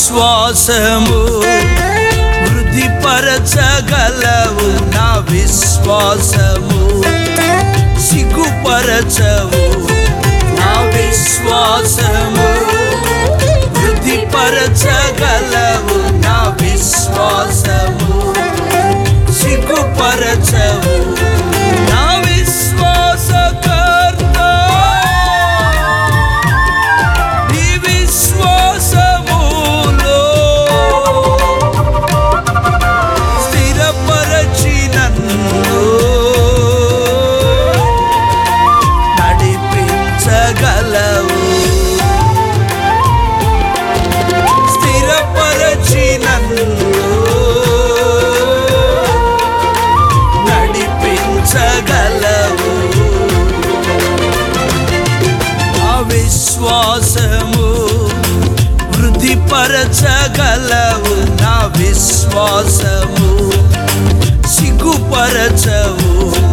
విశ్వాసము వృద్ధిపరచగలవు, నా విశ్వాసము సిగ్గుపరచవు, నా విశ్వాసము వృద్ధిపరచగలవు, నా విశ్వాసము సిగ్గుపరచవు. నా విశ్వాసకర్త నీ విశ్వాసములో స్థిరపరచి నన్ను నడిపించగలవు, స్థిరపరచి నన్ను నడిపించగలవు. విశ్వాసము వృద్ధిపరచగలవు, నా విశ్వాసము సిగ్గుపరచవు.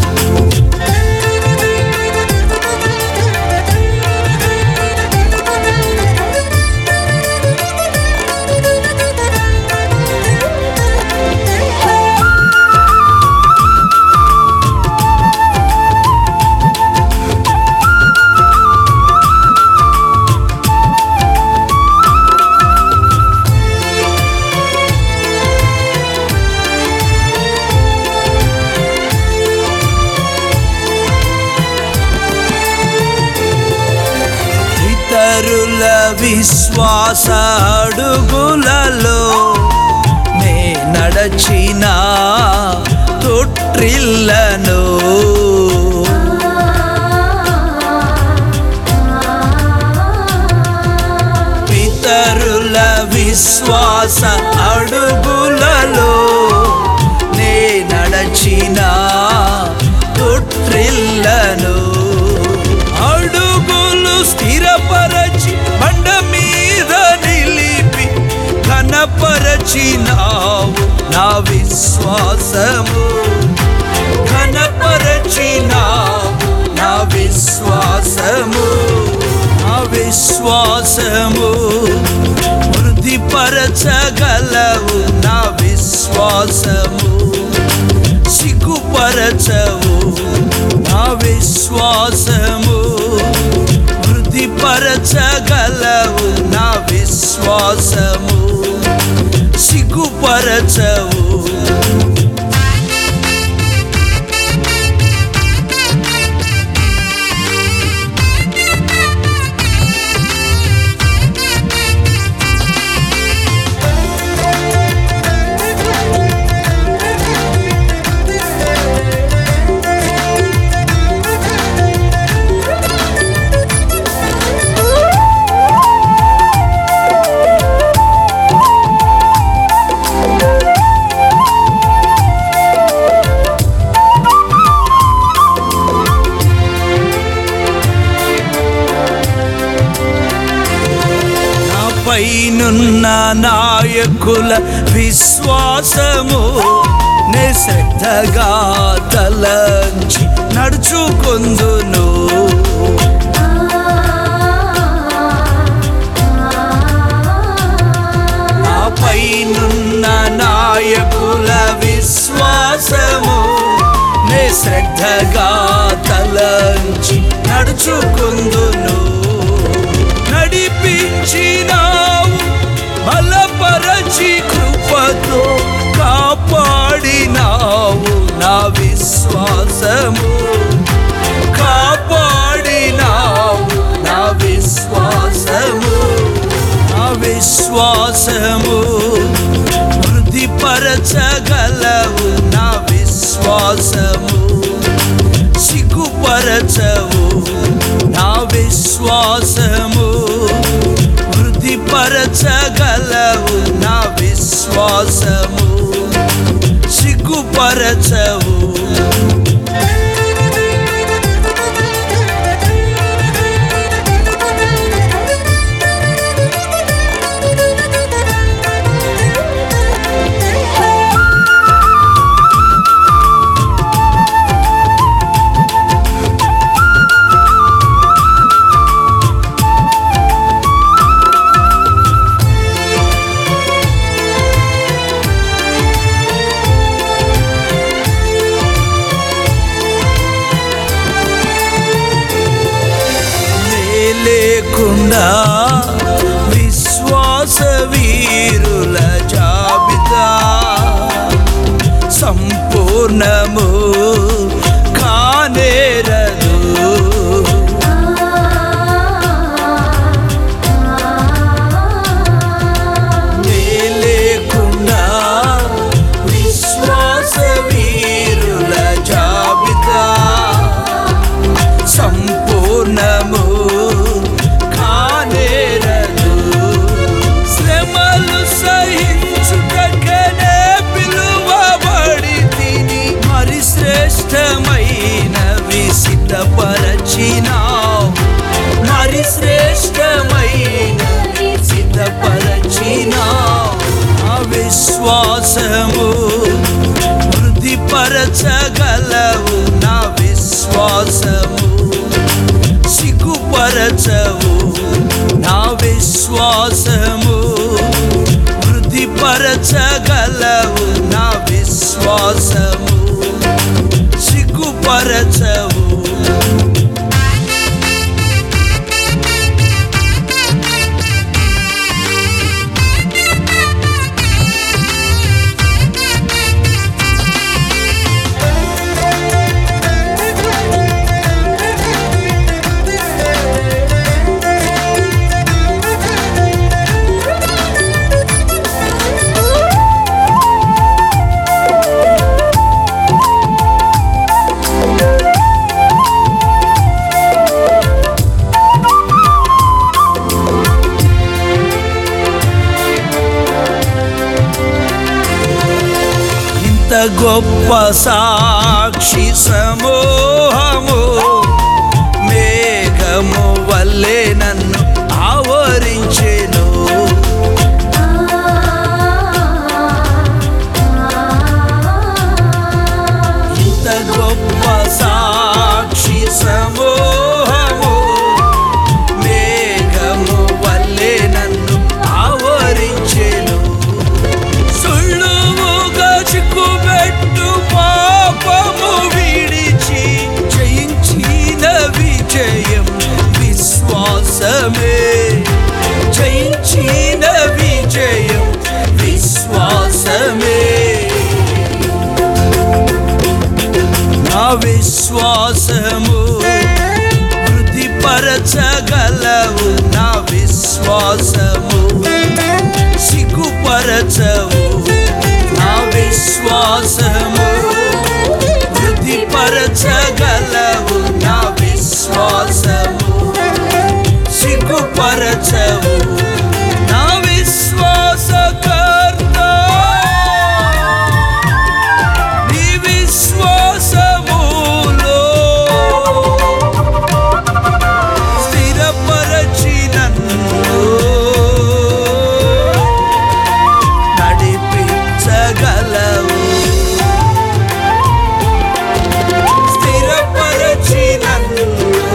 ఇతరుల విశ్వాస అడుగులలో నే నడచిన తొట్రిల్లను, ఇతరుల విశ్వాస అడుగులలో నే నడచిన తొట్రిల్లను, అడుగులు స్థిరపరచి బండ మీద నిలిపి ఘనపరచినావు, నా విశ్వాసము ఘనపరచినావు, నా విశ్వాసము, నా విశ్వాసము వృద్ధిపరచగలవు, నా విశ్వాసము సిగ్గుపరచవు. నా విశ్వాసము వృద్ధిపరచగలవు, నా విశ్వాసము సిగ్గుపరచవు. పైనున్న నాయకుల విశ్వాసము నే శ్రద్ధగా తలంచి నడుచుకొందును, నా పైనున్న నాయకుల విశ్వాసము నే శ్రద్ధగా తలంచి నడుచుకొందును. నడిపించినావు బలపరచి కృపతో కాపాడినావు, నా విశ్వాసము కాపాడినావు, నా విశ్వాసము, నా విశ్వాసము వృద్ధిపరచగలవు, నా విశ్వాసము సిగ్గుపరచవు. నా విశ్వాసము వృద్ధిపరచగలవు, నా విశ్వాసము సిగ్గుపరచవు. లేకుండా విశ్వాస వీరుల జాబితా సంపూర్ణము కానేరదు. లేకుండా విశ్వాస వీరుల జాబితా సంపూర్ణము కానేరదు. శ్రమలు సహించుటకనే పిలువబడి తిని మరి శ్రేష్టమైనవి సిద్ధపరచినావు. మరి శ్రేష్టమైనవి సిద్ధపరచినావు. ఆ విశ్వాసము వృద్ధిపరచగలవు. నా విశ్వాసము సిగ్గుపరచవు. నా విశ్వాసము వృద్ధిపరచగలవు. నా విశ్వాసము సిగ్గుపరచవు. గొప్ప సాక్షి సమూహము మేఘము వల్లే నన్ను ఆవరించెను. ఇంత గొప్ప సాక్షి సమూహము మేఘము వల్లే నన్ను ఆవరించెను. చిక్కుబెట్టు పాపము విడిచి జయించిన విజయం విశ్వాసమే. జయించిన విజయం విశ్వాసమే. నా విశ్వాసము వృద్ధిపరచగలవు. నా విశ్వాసము సిగ్గుపరచవు. నా విశ్వాసము వృద్ధిపరచగలవు. నా విశ్వాసము సిగ్గుపరచవు. నా విశ్వాసకర్త నీ విశ్వాసములో స్థిరపరచి నన్ను నడిపించగలవు. స్థిరపరచి నన్ను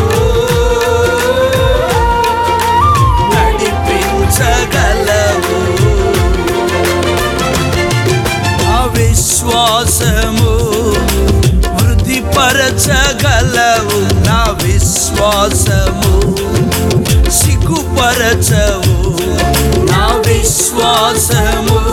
నడిపించగలవు. ఆ విశ్వాసము వృద్ధిపరచగలవు. నా విశ్వాసము సిగ్గుపరచవు. నా విశ్వాసము